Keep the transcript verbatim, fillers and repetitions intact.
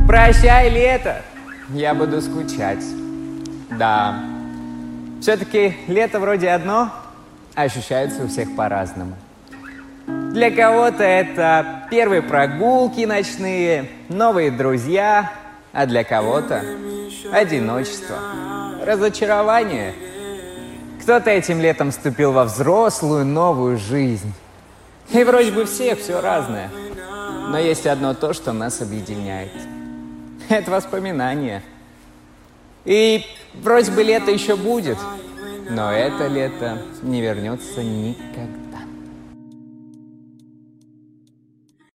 Прощай, лето! Я буду скучать. Да. Все-таки лето вроде одно, а ощущается у всех по-разному. Для кого-то это первые прогулки ночные, новые друзья, а для кого-то одиночество, разочарование. Кто-то этим летом вступил во взрослую новую жизнь. И вроде бы всех все разное. Но есть одно то, что нас объединяет. Это воспоминания. И вроде бы лето еще будет, но это лето не вернется никогда.